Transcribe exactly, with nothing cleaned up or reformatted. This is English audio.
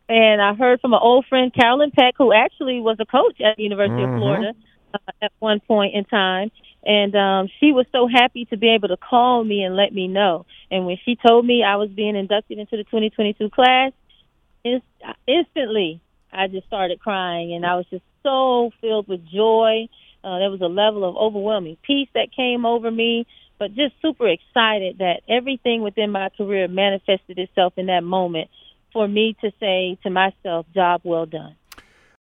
And I heard from an old friend, Carolyn Peck, who actually was a coach at the University of Mm-hmm. Florida uh, at one point in time. And um, she was so happy to be able to call me and let me know. And when she told me I was being inducted into the twenty twenty-two class, inst- instantly I just started crying. And I was just so filled with joy. Uh, there was a level of overwhelming peace that came over me, but just super excited that everything within my career manifested itself in that moment for me to say to myself, job well done.